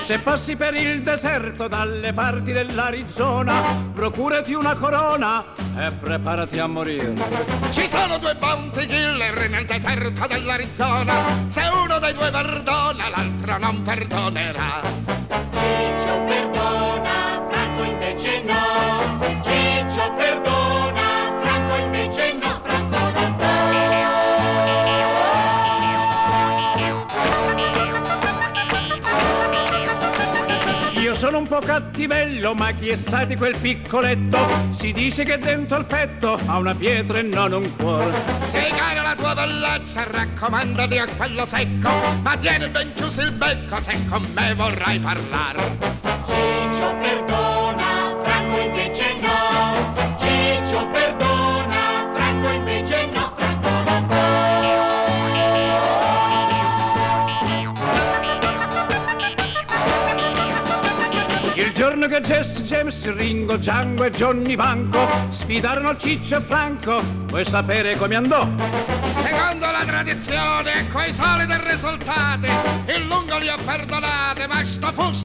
Se passi per il deserto dalle parti dell'Arizona, procurati una corona e preparati a morire. Ci sono due bounty killer nel deserto dell'Arizona. Se uno dei due perdona, l'altro non perdonerà. Ciccio perdona, Franco invece no. Ciccio perdona, Franco invece no. Franco non può. Io sono un po' cattivello, ma chi è sa di quel piccoletto? Si dice che dentro al petto ha una pietra e non un cuore. Se cara la tua bellezza, raccomandati a quello secco, ma tieni ben chiuso il becco se con me vorrai parlare. Ciccio perdona, Franco invece no. Ciccio perdona, Franco invece no. Franco non può. Il giorno che Jesse James, Ringo, Django e Johnny Banco sfidarono Ciccio e Franco, vuoi sapere come andò? Secondo la tradizione, coi soliti risultati, il lungo li ha perdonati, ma sto fu